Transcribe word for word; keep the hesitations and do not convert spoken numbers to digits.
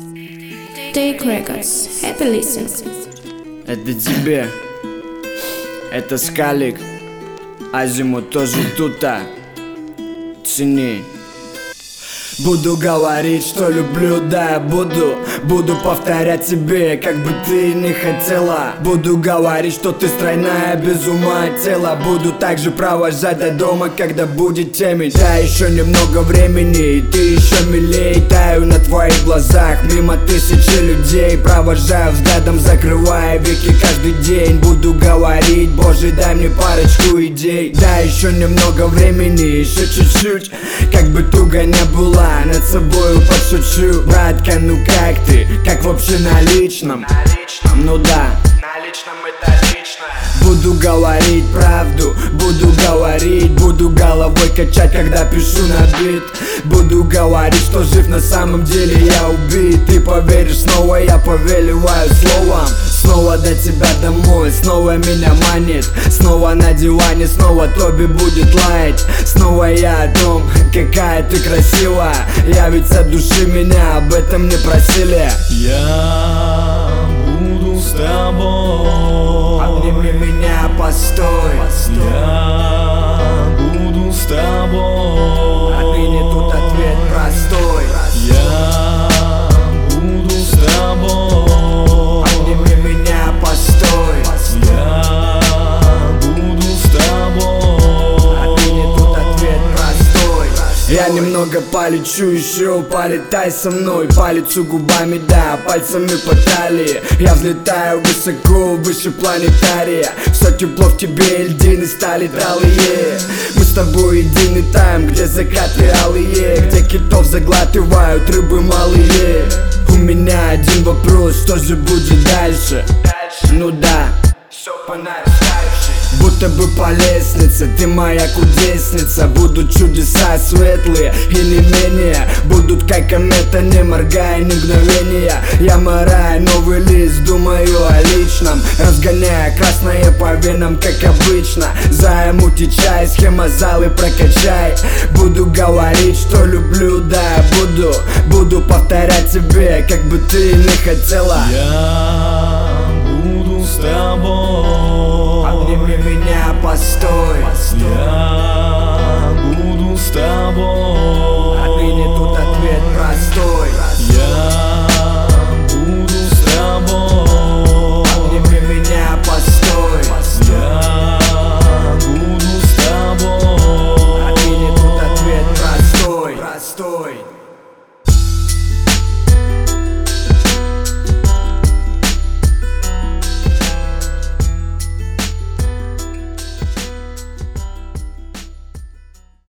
Take Records. Happy listen. Это тебе. Это Скалик. Азимут тоже тут-то. Цени. Буду говорить, что люблю, да, я буду Буду повторять тебе, как бы ты не хотела. Буду говорить, что ты стройная, без ума от тела. Буду также провожать до дома, когда будет темень. Да, еще немного времени, и ты еще милей. Таю на твоих глазах, мимо тысячи людей. Провожаю взглядом, закрывая веки каждый день. Буду говорить, боже, дай мне парочку идей. Да, еще немного времени, еще чуть-чуть. Как бы туго не было, над собою пошучу. Братка, ну как ты? Как вообще на личном? На личном, ну да, на личном это лично. Буду говорить правду, буду говорить, буду головой качать, когда пишу на бит. Буду говорить, что жив, на самом деле я убит. Ты поверишь снова, я повелеваю словом. Снова до тебя домой, снова меня манит. Снова на диване, снова Тоби будет лаять. Снова я о том, какая ты красивая. Я ведь от души меня об этом не просили. Я буду с тобой. Обними меня, постой, постой. Я буду с тобой. Отныне тут ответ простой. Я буду с тобой. Обними меня, постой, постой. Я буду с тобой. Отныне тут ответ простой. Я немного полечу, еще полетай со мной. По лицу губами, да, пальцами по талии. Я взлетаю высоко, выше планетария. Все тепло в тебе, льдины стали талые. Мы с тобой едины там, где закаты алые. Где китов заглатывают рыбы малые. У меня один вопрос, что же будет дальше? Ну да, Все по нарастающей. будто бы по лестнице, ты моя кудесница. Будут чудеса светлые и не менее. Будут как комета, не моргая ни мгновения. Я мораю новый лист, думаю о личном. Разгоняя красное по венам, как обычно. Замути чай, схема залы прокачай. Буду говорить, что люблю, да, я буду Буду повторять тебе, как бы ты не хотела. Я буду с тобой. Обними меня, постой, постой. Я буду с тобой.